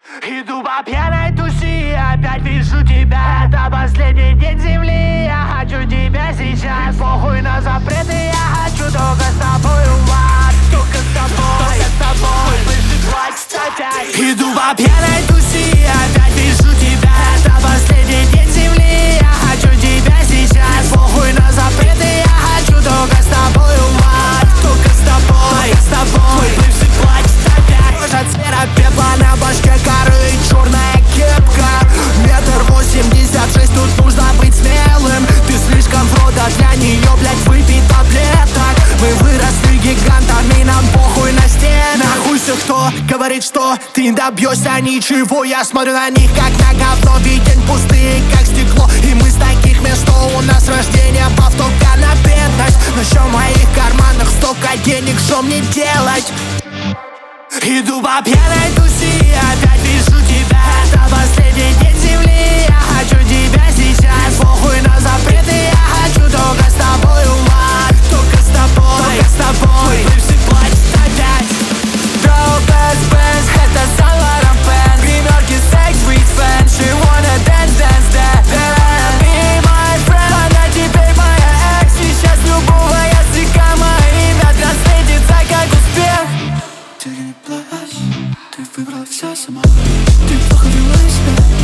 Иду по пьяной туси, опять вижу тебя. Это последний день земли, я хочу тебя сейчас. Похуй на запреты, я хочу только с тобою в ад. Только с тобой, выжить опять. Иду по пьяной туси, опять вижу тебя. Это последний день земли, я хочу тебя сейчас. Похуй на запреты, я хочу только с тобою в ад. Только с тобой, выжить опять. Кожа цвета пепла на башке коры, черная кепка. 1,86 м, тут нужно быть смелым. Ты слишком фрода для нее, блять, выпей таблеток. Мы выросли гигантами, нам похуй на стены. Нахуй все, кто говорит, что ты добьешься ничего. Я смотрю на них, как на говно, виден пустые, как стекло. И мы с таких мест, что у нас рождение повторка на бедность. Но еще в моих карманах столько денег, что мне делать? Иду по пьяной туси, опять вижу тебя. Это последний день земли, я хочу тебя сейчас. Похуй на запреты, я хочу только с тобою в ад. Только с тобой, бывший плачет опять. Girl, Benz, это Saint Laurent Pants. Гримерки, секс, sweet fan. She wanna dance, dance, dance. Then I be my friend. Она теперь моя экс. Сейчас любого языка мое имя транслейтится как успех. Ты не плачь, ты выбрала все сама. Ты плохо вела себя.